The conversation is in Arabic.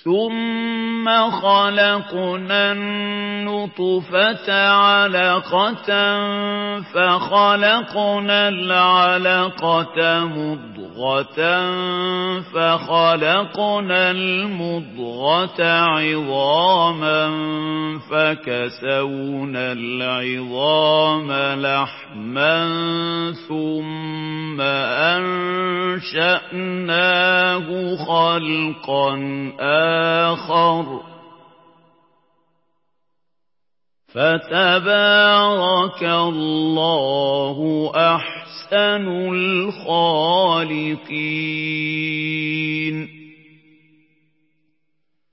ثُمَّ خَلَقْنَا النُّطْفَةَ عَلَقَةً فَخَلَقْنَا الْعَلَقَةَ مُضْغَةً فَخَلَقْنَا الْمُضْغَةَ عِظَامًا فَكَسَوْنَا الْعِظَامَ لَحْمًا ثُمَّ أَنشَأْنَاهُ خَلْقًا آخَرَ فَتَبَارَكَ اللَّهُ أَحْسَنُ الْخَالِقِينَ